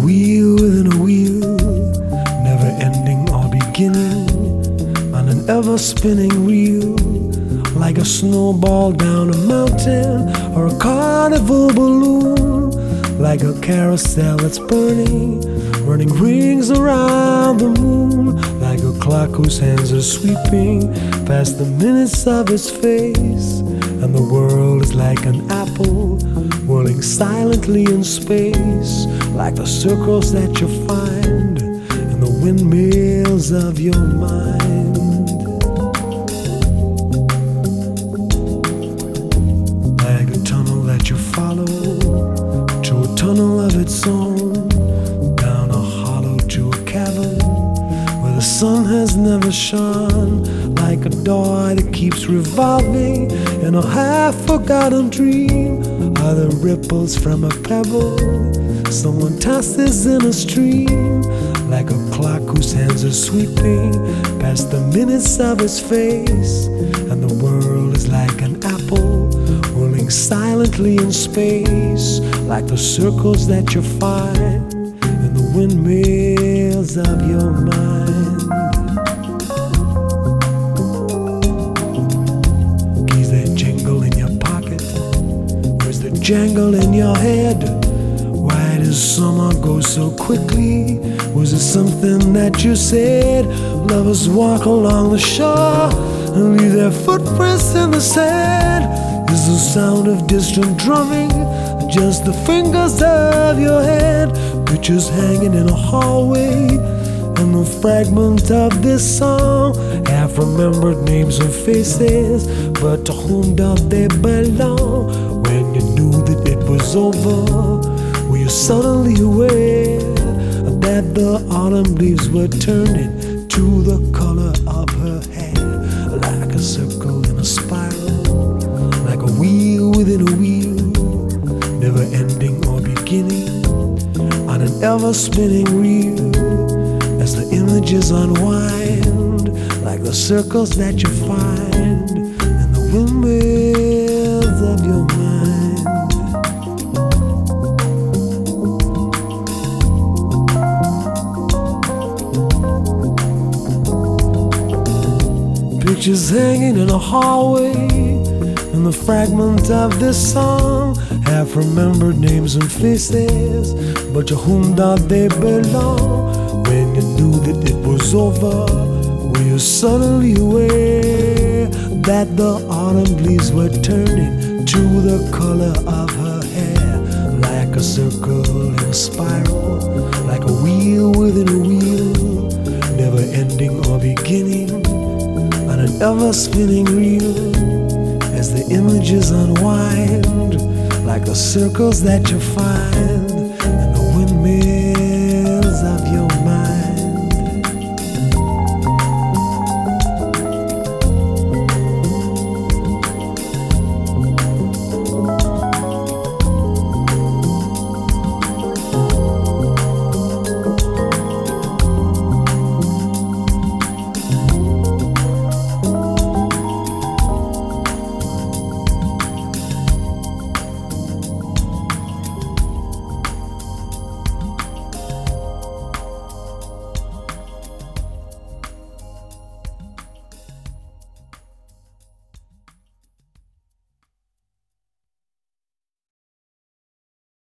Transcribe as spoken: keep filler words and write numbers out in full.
wheel within a wheel, never ending or beginning, on an ever spinning reel, like a snowball down a mountain or a carnival balloon, like a carousel that's burning, running rings around the moon, like a clock whose hands are sweeping past the minutes of its face, and the world is like an apple whirling silently in space, like the circles that you find in the windmills of your mind. Like a tunnel that you follow to a tunnel of its own, down a hollow to a cavern where the sun has never shone, like a door that keeps revolving in a half-forgotten dream, are the ripples from a pebble someone tosses in a stream, like a clock whose hands are sweeping past the minutes of its face, and the world is like an apple whirling silently in space, like the circles that you find in the windmills of your mind. Keys that jingle in your pocket, where's the jangle in your head? Why does summer go so quickly? Was it something that you said? Lovers walk along the shore and leave their footprints in the sand. Is the sound of distant drumming just the fingers of your hand? Pictures hanging in a hallway, and the fragment of this song, half-remembered names and faces, but to whom do they belong? When you knew that it was over, were you suddenly aware that the autumn leaves were turning to the color of her hair, like a circle in a spiral, like a wheel within a wheel, never ending or beginning, on an ever-spinning reel, as the images unwind, like the circles that you find in the windmills of your mind. Pictures hanging in a hallway, and the fragment of this song, half-remembered names and faces, but to whom do they belong? When you knew that it was over, were you suddenly aware that the autumn leaves were turning to the color of her hair, like a circle in a spiral, like a wheel within a wheel, never ending or beginning, on an ever-spinning reel, as the images unwind, like the circles that you find